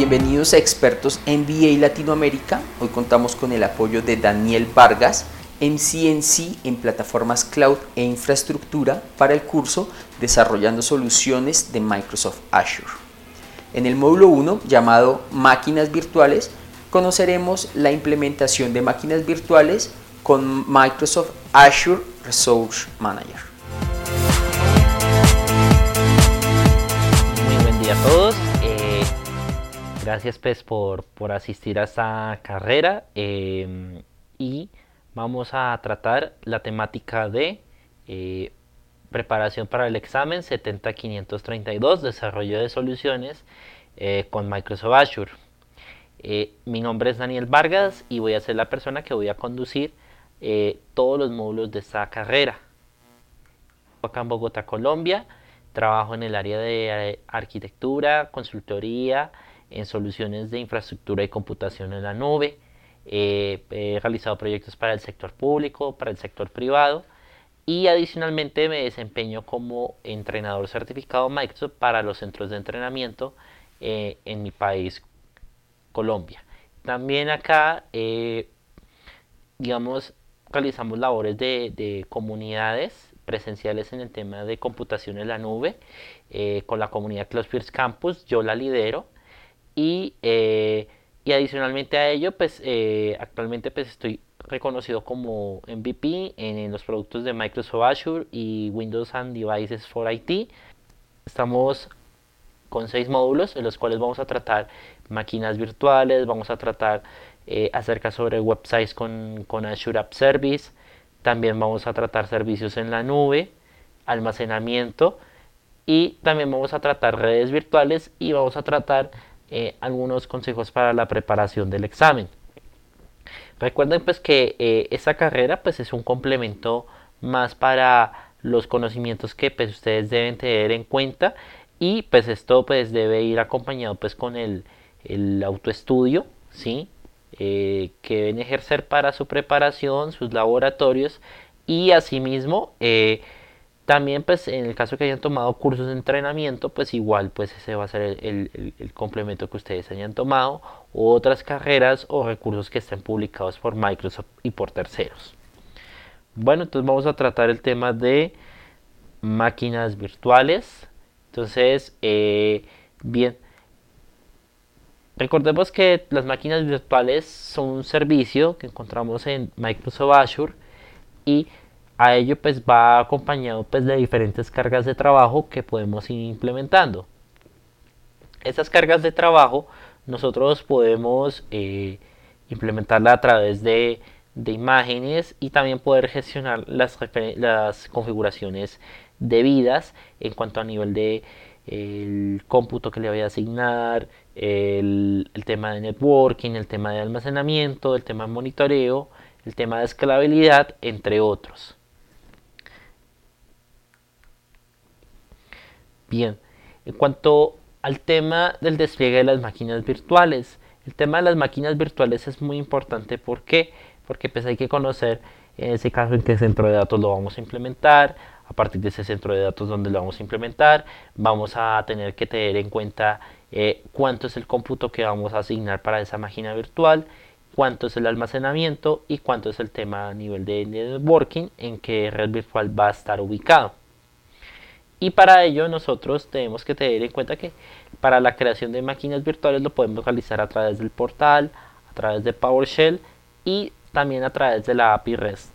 Bienvenidos a Expertos MBA Latinoamérica. Hoy contamos con el apoyo de Daniel Vargas, MCNC en plataformas cloud e infraestructura para el curso Desarrollando Soluciones de Microsoft Azure. En el módulo 1, llamado Máquinas Virtuales, conoceremos la implementación de máquinas virtuales con Microsoft Azure Resource Manager. Muy buen día a todos. Gracias pues por asistir a esta carrera y vamos a tratar la temática de preparación para el examen 70532, desarrollo de soluciones con Microsoft Azure. Mi nombre es Daniel Vargas y voy a ser la persona que voy a conducir todos los módulos de esta carrera. Acá en Bogotá, Colombia, trabajo en el área de arquitectura, consultoría, en soluciones de infraestructura y computación en la nube. He realizado proyectos para el sector público, para el sector privado y adicionalmente me desempeño como entrenador certificado Microsoft para los centros de entrenamiento en mi país, Colombia. También acá, realizamos labores de comunidades presenciales en el tema de computación en la nube con la comunidad Cloudflare Campus. Yo la lidero. Y adicionalmente a ello, pues actualmente pues estoy reconocido como MVP en los productos de Microsoft Azure y Windows and Devices for IT. Estamos con 6 módulos en los cuales vamos a tratar máquinas virtuales, vamos a tratar acerca sobre websites con Azure App Service, también vamos a tratar servicios en la nube, almacenamiento y también vamos a tratar redes virtuales y vamos a tratar algunos consejos para la preparación del examen. Recuerden pues que esta carrera pues es un complemento más para los conocimientos que pues ustedes deben tener en cuenta y pues esto pues debe ir acompañado pues con el autoestudio, ¿sí? Que deben ejercer para su preparación, sus laboratorios y asimismo también pues en el caso que hayan tomado cursos de entrenamiento pues igual pues ese va a ser el complemento que ustedes hayan tomado o otras carreras o recursos que estén publicados por Microsoft y por terceros. Bueno, entonces vamos a tratar el tema de máquinas virtuales. Entonces bien, recordemos que las máquinas virtuales son un servicio que encontramos en Microsoft Azure y a ello pues va acompañado pues de diferentes cargas de trabajo que podemos ir implementando. Estas cargas de trabajo nosotros podemos implementarla a través de imágenes y también poder gestionar las configuraciones debidas en cuanto a nivel de el cómputo que le voy a asignar, el tema de networking, el tema de almacenamiento, el tema de monitoreo, el tema de escalabilidad, entre otros. Bien, en cuanto al tema del despliegue de las máquinas virtuales, el tema de las máquinas virtuales es muy importante. ¿Por qué? Porque pues hay que conocer en ese caso en qué centro de datos lo vamos a implementar, a partir de ese centro de datos donde lo vamos a implementar, vamos a tener que tener en cuenta cuánto es el cómputo que vamos a asignar para esa máquina virtual, cuánto es el almacenamiento y cuánto es el tema a nivel de networking en qué red virtual va a estar ubicado. Y para ello nosotros tenemos que tener en cuenta que para la creación de máquinas virtuales lo podemos realizar a través del portal, a través de PowerShell y también a través de la API REST.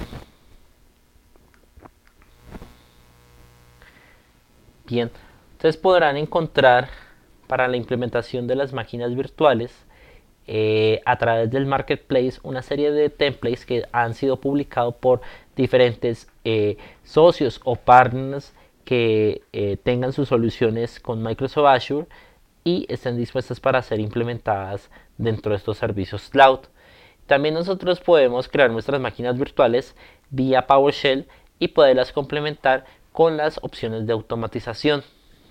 Bien, ustedes podrán encontrar para la implementación de las máquinas virtuales a través del marketplace una serie de templates que han sido publicados por diferentes socios o partners que tengan sus soluciones con Microsoft Azure y estén dispuestas para ser implementadas dentro de estos servicios cloud. También nosotros podemos crear nuestras máquinas virtuales vía PowerShell y poderlas complementar con las opciones de automatización.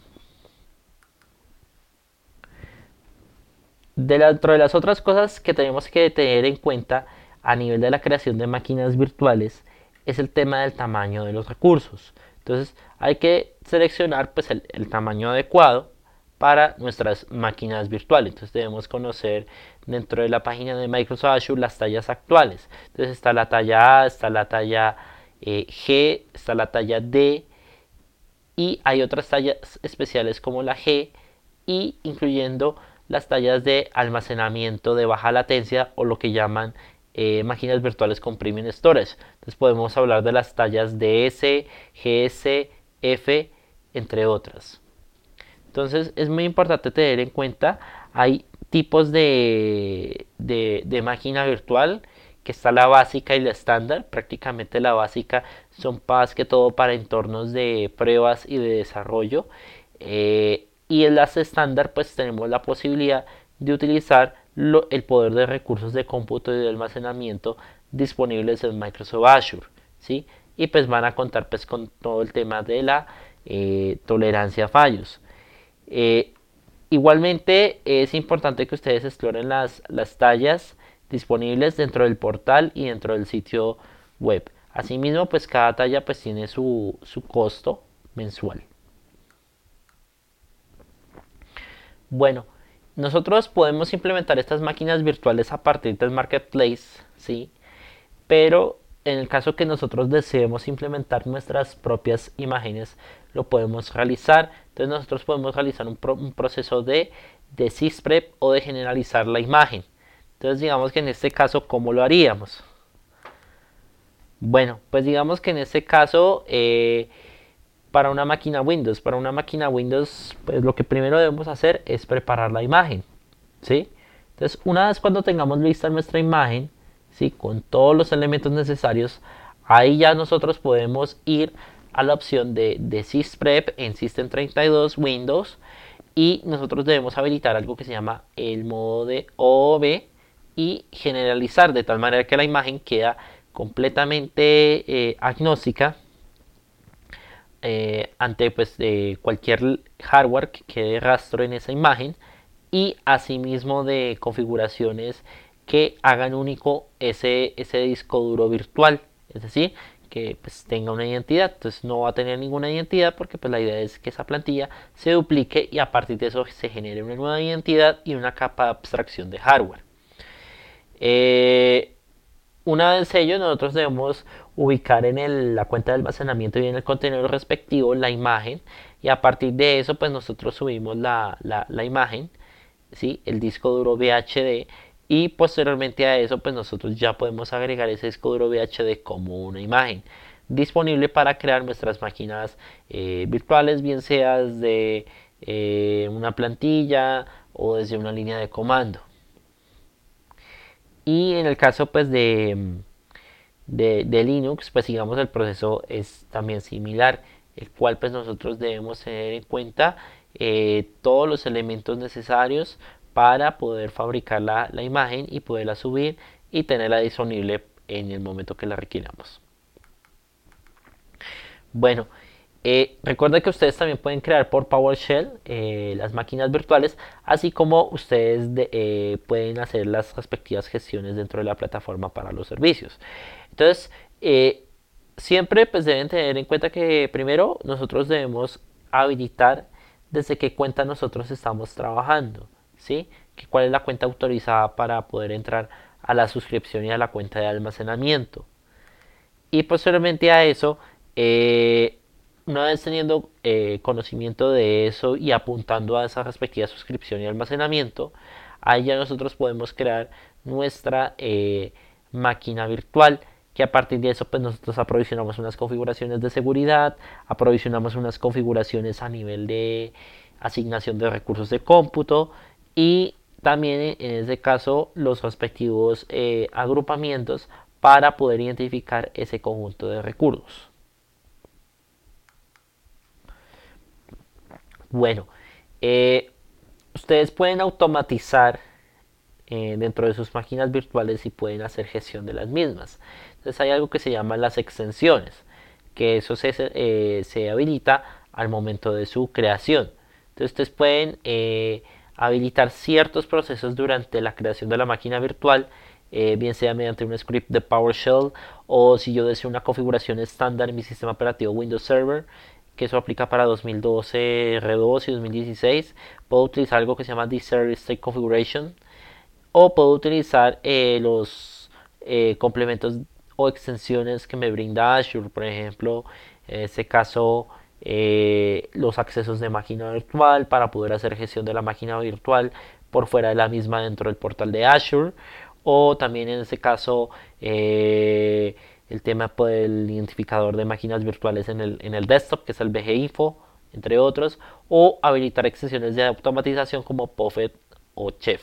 Dentro de las otras cosas que tenemos que tener en cuenta a nivel de la creación de máquinas virtuales es el tema del tamaño de los recursos. Entonces hay que seleccionar pues el tamaño adecuado para nuestras máquinas virtuales. Entonces debemos conocer dentro de la página de Microsoft Azure las tallas actuales. Entonces está la talla A, está la talla G, está la talla D, y hay otras tallas especiales como la G, y incluyendo las tallas de almacenamiento de baja latencia, o lo que llaman máquinas virtuales con premium storage. Entonces podemos hablar de las tallas DS, GS, F, entre otras. Entonces es muy importante tener en cuenta, hay tipos de máquina virtual, que está la básica y la estándar. Prácticamente la básica son más que todo para entornos de pruebas y de desarrollo. Y en las estándar pues tenemos la posibilidad de utilizar el poder de recursos de cómputo y de almacenamiento disponibles en Microsoft Azure, ¿sí? Y pues van a contar pues con todo el tema de la tolerancia a fallos. Eh, Igualmente es importante que ustedes exploren las tallas disponibles dentro del portal y dentro del sitio web. Asimismo, pues cada talla pues tiene su costo mensual. Bueno, nosotros podemos implementar estas máquinas virtuales a partir del marketplace, ¿sí? Pero en el caso que nosotros deseemos implementar nuestras propias imágenes, lo podemos realizar. Entonces nosotros podemos realizar un proceso de sysprep o de generalizar la imagen. Entonces digamos que en este caso, ¿cómo lo haríamos? Bueno, pues digamos que en este caso, para una máquina Windows, pues lo que primero debemos hacer es preparar la imagen, ¿sí? Entonces, una vez cuando tengamos lista nuestra imagen, ¿sí? Con todos los elementos necesarios, ahí ya nosotros podemos ir a la opción de sysprep en System32 Windows, y nosotros debemos habilitar algo que se llama el modo de OOB y generalizar, de tal manera que la imagen queda completamente agnóstica ante pues cualquier hardware que quede rastro en esa imagen, y asimismo de configuraciones que hagan único ese disco duro virtual, es decir, que pues tenga una identidad. Entonces no va a tener ninguna identidad, porque pues la idea es que esa plantilla se duplique y a partir de eso se genere una nueva identidad y una capa de abstracción de hardware. Una vez ello, nosotros debemos ubicar en la cuenta de almacenamiento y en el contenedor respectivo la imagen, y a partir de eso pues nosotros subimos la imagen, ¿sí? El disco duro VHD, y posteriormente a eso pues nosotros ya podemos agregar ese disco duro VHD como una imagen disponible para crear nuestras máquinas virtuales, bien sea desde una plantilla o desde una línea de comando. Y en el caso pues de Linux, pues digamos el proceso es también similar, el cual pues nosotros debemos tener en cuenta todos los elementos necesarios para poder fabricar la imagen y poderla subir y tenerla disponible en el momento que la requiramos. Bueno, recuerden que ustedes también pueden crear por PowerShell las máquinas virtuales, así como ustedes pueden hacer las respectivas gestiones dentro de la plataforma para los servicios. Entonces, siempre pues deben tener en cuenta que primero nosotros debemos habilitar desde qué cuenta nosotros estamos trabajando, ¿sí? ¿Cuál es la cuenta autorizada para poder entrar a la suscripción y a la cuenta de almacenamiento? Y posteriormente a eso, una vez teniendo conocimiento de eso y apuntando a esa respectiva suscripción y almacenamiento, ahí ya nosotros podemos crear nuestra máquina virtual, que a partir de eso pues nosotros aprovisionamos unas configuraciones de seguridad, aprovisionamos unas configuraciones a nivel de asignación de recursos de cómputo, y también en este caso los respectivos agrupamientos para poder identificar ese conjunto de recursos. Bueno, ustedes pueden automatizar dentro de sus máquinas virtuales y pueden hacer gestión de las mismas. Entonces hay algo que se llama las extensiones, que eso se habilita al momento de su creación. Entonces ustedes pueden habilitar ciertos procesos durante la creación de la máquina virtual, bien sea mediante un script de PowerShell, o si yo deseo una configuración estándar en mi sistema operativo Windows Server, que eso aplica para 2012 R2 y 2016. Puedo utilizar algo que se llama Desert State Configuration, o puedo utilizar los complementos o extensiones que me brinda Azure, por ejemplo, en este caso los accesos de máquina virtual para poder hacer gestión de la máquina virtual por fuera de la misma dentro del portal de Azure, o también en este caso el tema del identificador de máquinas virtuales en el desktop, que es el BGInfo, entre otros, o habilitar extensiones de automatización como Puppet o Chef.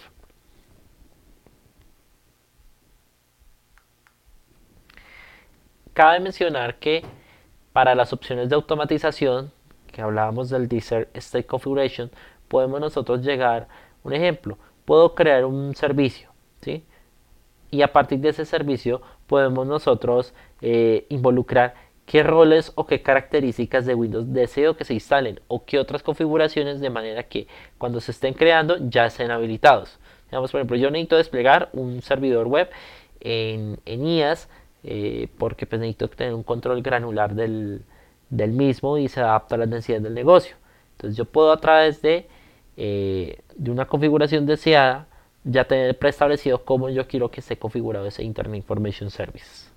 Cabe mencionar que para las opciones de automatización, que hablábamos del Desert State Configuration, podemos nosotros llegar, un ejemplo, puedo crear un servicio, ¿sí? Y a partir de ese servicio podemos nosotros involucrar qué roles o qué características de Windows deseo que se instalen o qué otras configuraciones, de manera que cuando se estén creando ya estén habilitados. Digamos, por ejemplo, yo necesito desplegar un servidor web en IaaS, porque pues necesito tener un control granular del mismo y se adapta a las necesidades del negocio. Entonces yo puedo, a través de una configuración deseada, ya tener preestablecido cómo yo quiero que esté configurado ese Internet Information Service.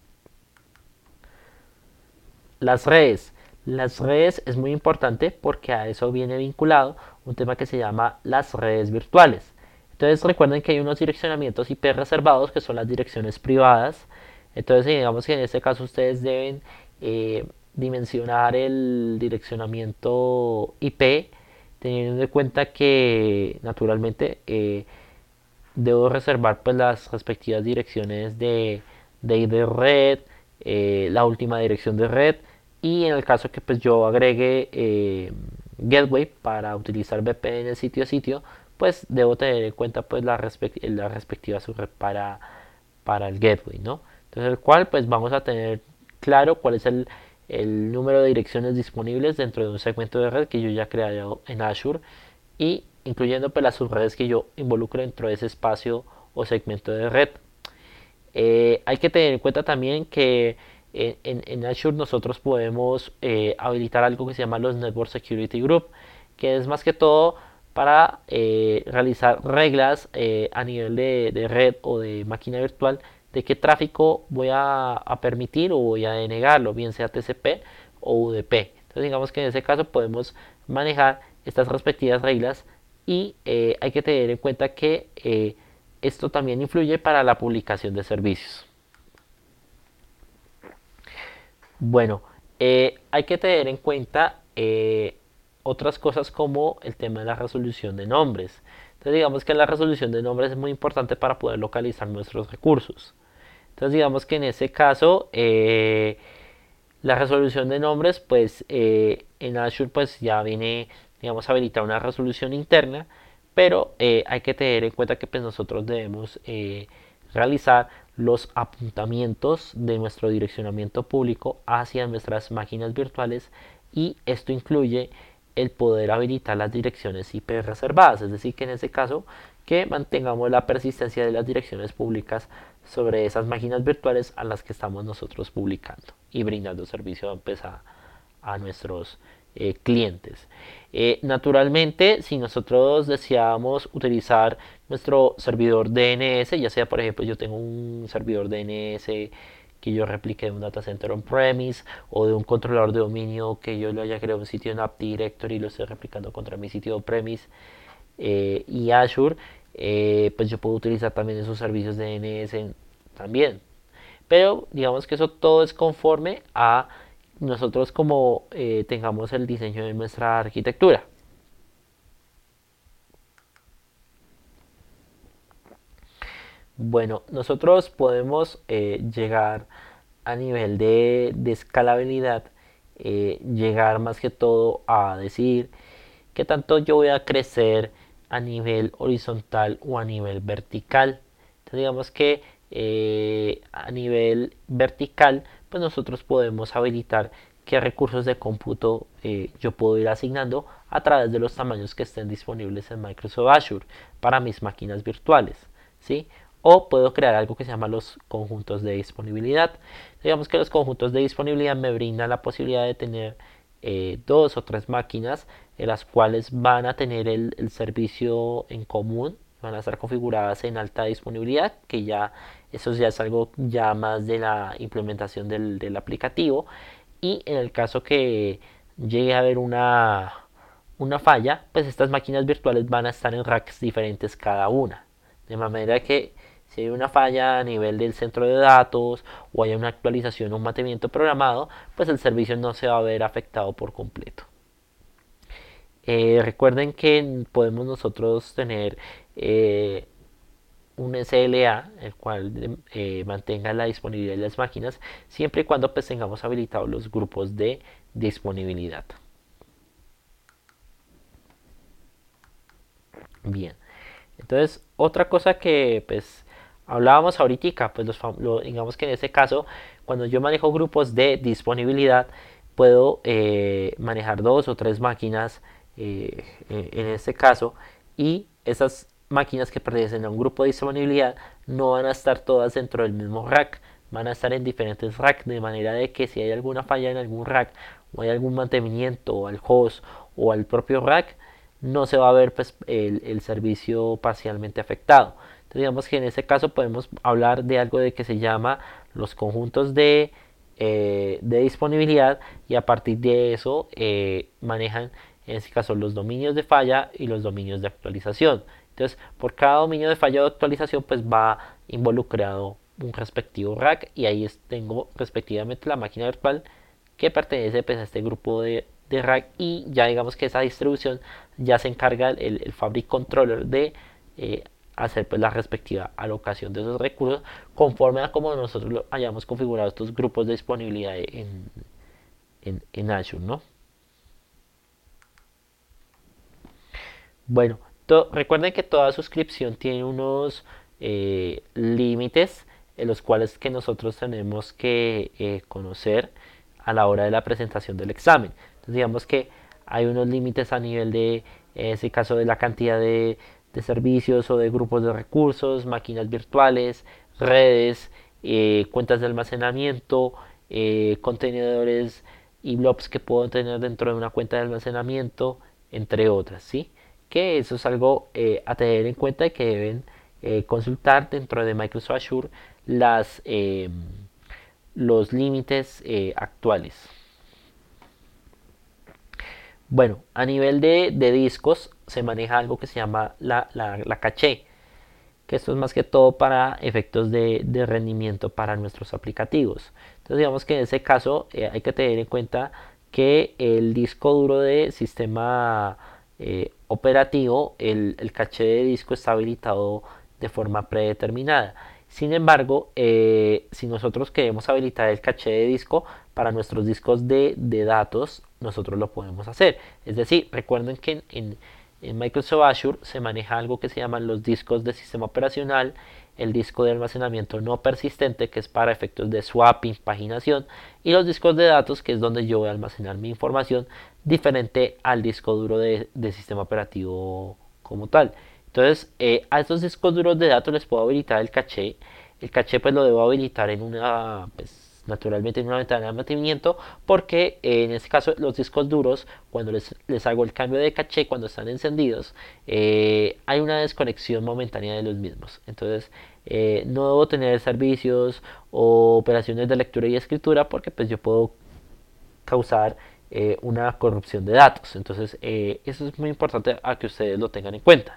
Las redes. Las redes es muy importante porque a eso viene vinculado un tema que se llama las redes virtuales. Entonces recuerden que hay unos direccionamientos IP reservados, que son las direcciones privadas. Entonces digamos que en este caso ustedes deben dimensionar el direccionamiento IP, teniendo en cuenta que naturalmente debo reservar pues las respectivas direcciones de ID red, la última dirección de red, y en el caso que pues yo agregue gateway para utilizar VPN sitio a sitio, pues debo tener en cuenta pues la respectiva subred para el gateway, ¿no? Entonces el cual pues vamos a tener claro cuál es el número de direcciones disponibles dentro de un segmento de red que yo ya he creado en Azure, y incluyendo pues las subredes que yo involucro dentro de ese espacio o segmento de red. Hay que tener en cuenta también que en Azure nosotros podemos habilitar algo que se llama los Network Security Group, que es más que todo para realizar reglas a nivel de red o de máquina virtual, de qué tráfico voy a permitir o voy a denegarlo, bien sea TCP o UDP. Entonces digamos que en ese caso podemos manejar estas respectivas reglas, y hay que tener en cuenta que esto también influye para la publicación de servicios. Bueno, hay que tener en cuenta otras cosas como el tema de la resolución de nombres. Entonces digamos que la resolución de nombres es muy importante para poder localizar nuestros recursos. Entonces digamos que en ese caso la resolución de nombres pues en Azure pues ya viene, digamos, habilitar una resolución interna, pero hay que tener en cuenta que pues nosotros debemos realizar los apuntamientos de nuestro direccionamiento público hacia nuestras máquinas virtuales, y esto incluye el poder habilitar las direcciones IP reservadas, es decir, que en este caso que mantengamos la persistencia de las direcciones públicas sobre esas máquinas virtuales a las que estamos nosotros publicando y brindando servicio pues, a nuestros clientes. Naturalmente, si nosotros deseamos utilizar nuestro servidor DNS, ya sea por ejemplo yo tengo un servidor DNS que yo replique de un data center on-premise, o de un controlador de dominio que yo lo haya creado un sitio en App Directory y lo estoy replicando contra mi sitio on-premise y Azure, pues yo puedo utilizar también esos servicios de DNS también. Pero digamos que eso todo es conforme a nosotros como tengamos el diseño de nuestra arquitectura. Bueno, nosotros podemos llegar a nivel de escalabilidad, llegar más que todo a decir qué tanto yo voy a crecer a nivel horizontal o a nivel vertical. Entonces digamos que a nivel vertical, pues nosotros podemos habilitar qué recursos de cómputo yo puedo ir asignando a través de los tamaños que estén disponibles en Microsoft Azure para mis máquinas virtuales, ¿sí? O puedo crear algo que se llama los conjuntos de disponibilidad. Digamos que los conjuntos de disponibilidad me brindan la posibilidad de tener dos o tres máquinas en las cuales van a tener el servicio en común, van a estar configuradas en alta disponibilidad, que ya eso ya es algo ya más de la implementación del aplicativo. Y en el caso que llegue a haber una falla, pues estas máquinas virtuales van a estar en racks diferentes cada una. De manera que si hay una falla a nivel del centro de datos o hay una actualización o un mantenimiento programado, pues el servicio no se va a ver afectado por completo. Recuerden que podemos nosotros tener un SLA, el cual mantenga la disponibilidad de las máquinas, siempre y cuando pues tengamos habilitados los grupos de disponibilidad. Bien, entonces otra cosa que pues hablábamos ahorita, pues digamos que en este caso, cuando yo manejo grupos de disponibilidad, puedo manejar dos o tres máquinas en este caso, y esas máquinas que pertenecen a un grupo de disponibilidad no van a estar todas dentro del mismo rack, van a estar en diferentes racks, de manera de que si hay alguna falla en algún rack o hay algún mantenimiento al host o al propio rack, no se va a ver pues, el servicio parcialmente afectado. Entonces digamos que en este caso podemos hablar de algo de que se llama los conjuntos de disponibilidad, y a partir de eso manejan en este caso los dominios de falla y los dominios de actualización. Entonces por cada dominio de falla o actualización pues va involucrado un respectivo rack, y ahí tengo respectivamente la máquina virtual que pertenece pues, a este grupo de rack, y ya digamos que esa distribución ya se encarga el Fabric Controller de hacer pues la respectiva alocación de esos recursos conforme a como nosotros hayamos configurado estos grupos de disponibilidad en Azure, ¿no? Bueno, recuerden que toda suscripción tiene unos límites en los cuales que nosotros tenemos que conocer a la hora de la presentación del examen. Entonces digamos que hay unos límites a nivel de, en ese caso, de la cantidad de servicios o de grupos de recursos, máquinas virtuales, redes, cuentas de almacenamiento, contenedores y blobs que puedo tener dentro de una cuenta de almacenamiento, entre otras, ¿sí? Que eso es algo a tener en cuenta, y que deben consultar dentro de Microsoft Azure los límites actuales. Bueno, a nivel de discos se maneja algo que se llama la caché, que esto es más que todo para efectos de rendimiento para nuestros aplicativos. Entonces digamos que en ese caso hay que tener en cuenta que el disco duro de sistema operativo, el caché de disco está habilitado de forma predeterminada. Sin embargo, si nosotros queremos habilitar el caché de disco para nuestros discos de datos, nosotros lo podemos hacer. Es decir, recuerden que en Microsoft Azure se maneja algo que se llaman los discos de sistema operacional, el disco de almacenamiento no persistente, que es para efectos de swapping, paginación, y los discos de datos, que es donde yo voy a almacenar mi información, diferente al disco duro de sistema operativo como tal. Entonces, a estos discos duros de datos les puedo habilitar el caché. El caché pues lo debo habilitar en una, pues, naturalmente en una ventana de mantenimiento, porque en este caso los discos duros, cuando les hago el cambio de caché, cuando están encendidos, hay una desconexión momentánea de los mismos. Entonces, no debo tener servicios o operaciones de lectura y escritura, porque pues yo puedo causar una corrupción de datos. Entonces, eso es muy importante a que ustedes lo tengan en cuenta.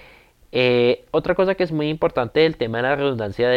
Otra cosa que es muy importante, el tema de la redundancia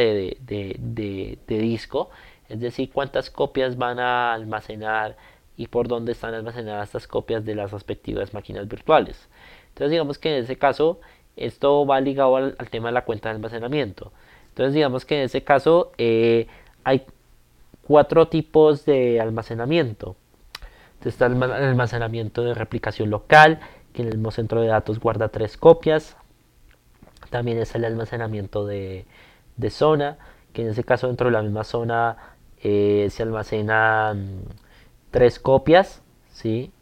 de disco, es decir, cuántas copias van a almacenar y por dónde están almacenadas estas copias de las respectivas máquinas virtuales. Entonces digamos que en ese caso esto va ligado al tema de la cuenta de almacenamiento. Entonces digamos que en ese caso hay cuatro tipos de almacenamiento. Entonces está el almacenamiento de replicación local, que en el mismo centro de datos guarda 3 copias. También es el almacenamiento de zona, que en ese caso dentro de la misma zona se almacenan 3 copias, ¿sí?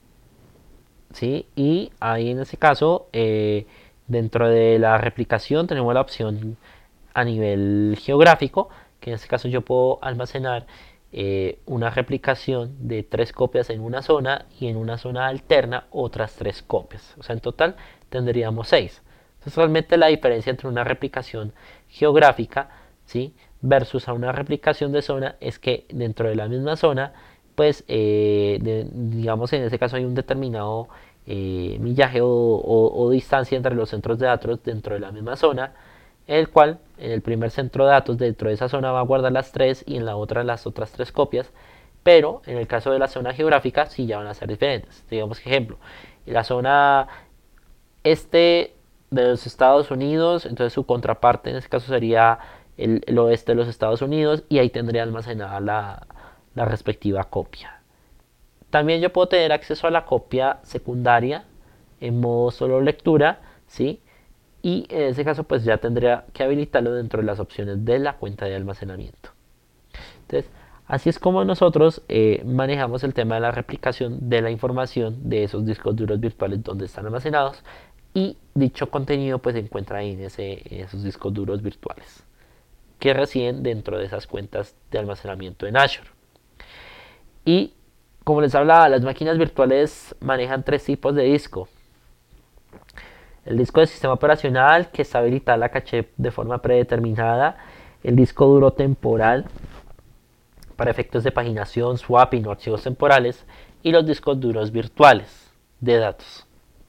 ¿Sí? Y ahí en ese caso, dentro de la replicación tenemos la opción a nivel geográfico, que en este caso yo puedo almacenar una replicación de 3 copias en una zona y en una zona alterna otras 3 copias. O sea, en total tendríamos 6. Entonces realmente la diferencia entre una replicación geográfica, ¿sí?, versus a una replicación de zona es que dentro de la misma zona, pues digamos en ese caso hay un determinado millaje o distancia entre los centros de datos dentro de la misma zona, el cual en el primer centro de datos dentro de esa zona va a guardar las 3 y en la otra las otras 3 copias, pero en el caso de la zona geográfica sí ya van a ser diferentes. Digamos que ejemplo, la zona este de los Estados Unidos, entonces su contraparte en este caso sería el oeste de los Estados Unidos y ahí tendría almacenada la respectiva copia. También yo puedo tener acceso a la copia secundaria en modo solo lectura, ¿sí? Y en ese caso pues ya tendría que habilitarlo dentro de las opciones de la cuenta de almacenamiento. Entonces, así es como nosotros manejamos el tema de la replicación de la información de esos discos duros virtuales donde están almacenados y dicho contenido pues se encuentra ahí en esos discos duros virtuales que residen dentro de esas cuentas de almacenamiento en Azure. Y como les hablaba, las máquinas virtuales manejan 3 tipos de disco. El disco de sistema operacional, que está habilitada la caché de forma predeterminada. El disco duro temporal, para efectos de paginación, swapping o archivos temporales. Y los discos duros virtuales de datos.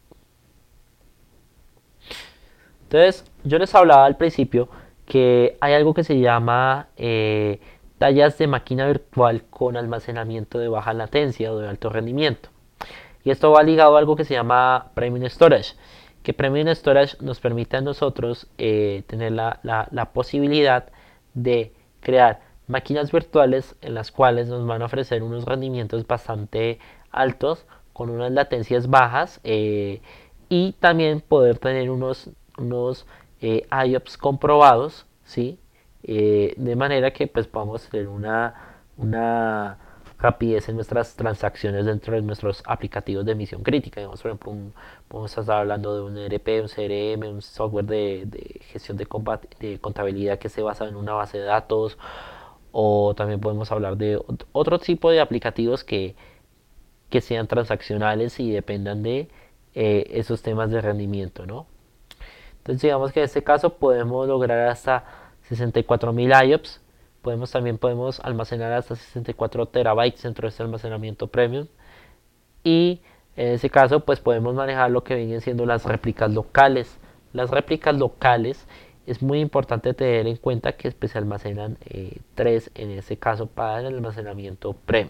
Entonces, yo les hablaba al principio que hay algo que se llama tallas de máquina virtual con almacenamiento de baja latencia o de alto rendimiento. Y esto va ligado a algo que se llama Premium Storage, que Premium Storage nos permite a nosotros tener la posibilidad de crear máquinas virtuales en las cuales nos van a ofrecer unos rendimientos bastante altos, con unas latencias bajas y también poder tener unos IOPS comprobados, ¿sí? De manera que pues podamos tener una rapidez en nuestras transacciones dentro de nuestros aplicativos de misión crítica. Digamos, por ejemplo, podemos estar hablando de un ERP, un CRM, un software de gestión de contabilidad que se basa en una base de datos, o también podemos hablar de otro tipo de aplicativos que sean transaccionales y dependan de esos temas de rendimiento, ¿no? Entonces digamos que en este caso podemos lograr hasta 64.000 IOPS. También podemos almacenar hasta 64 terabytes dentro de este almacenamiento premium. Y en ese caso pues podemos manejar lo que vienen siendo las réplicas locales. Las réplicas locales es muy importante tener en cuenta que pues, se almacenan 3 en ese caso para el almacenamiento premium.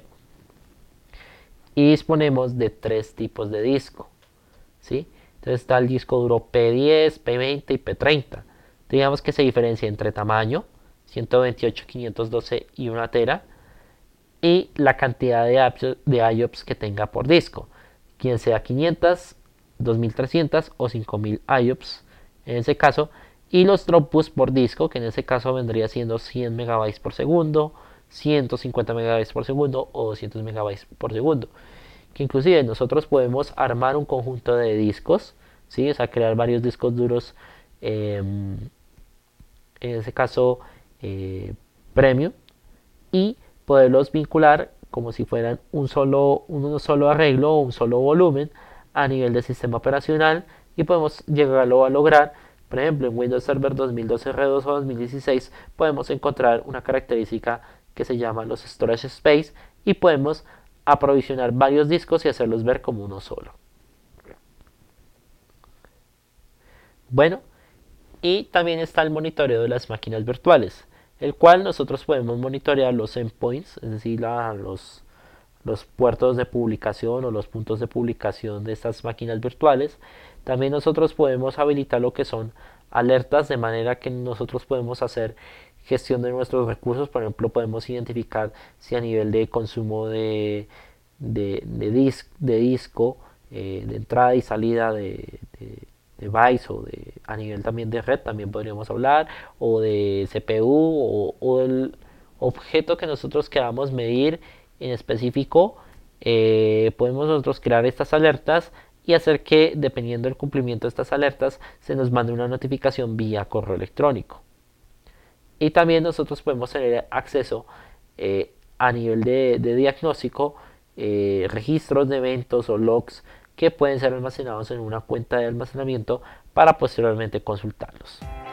Y disponemos de 3 tipos de disco, ¿sí? Entonces está el disco duro P10, P20 y P30. Digamos que se diferencia entre tamaño, 128, 512 y 1 tera, y la cantidad de IOPS que tenga por disco, quien sea 500, 2300 o 5000 IOPS en ese caso, y los dropbus por disco, que en ese caso vendría siendo 100 megabytes por segundo, 150 megabytes por segundo o 200 megabytes por segundo, que inclusive nosotros podemos armar un conjunto de discos, ¿sí? O sea, crear varios discos duros, en ese caso premium, y poderlos vincular como si fueran un solo arreglo o un solo volumen a nivel de sistema operacional, y podemos llegarlo a lograr. Por ejemplo, en Windows Server 2012 R2 o 2016 podemos encontrar una característica que se llama los Storage Space, y podemos aprovisionar varios discos y hacerlos ver como uno solo. Bueno, y también está el monitoreo de las máquinas virtuales, el cual nosotros podemos monitorear los endpoints, es decir, los puertos de publicación o los puntos de publicación de estas máquinas virtuales. También nosotros podemos habilitar lo que son alertas, de manera que nosotros podemos hacer gestión de nuestros recursos. Por ejemplo, podemos identificar si a nivel de consumo de disco, de entrada y salida de bytes, o a nivel también de red también podríamos hablar, o de CPU, o del objeto que nosotros queramos medir en específico. Podemos nosotros crear estas alertas y hacer que, dependiendo del cumplimiento de estas alertas, se nos mande una notificación vía correo electrónico. Y también nosotros podemos tener acceso a nivel de diagnóstico registros de eventos o logs que pueden ser almacenados en una cuenta de almacenamiento para posteriormente consultarlos.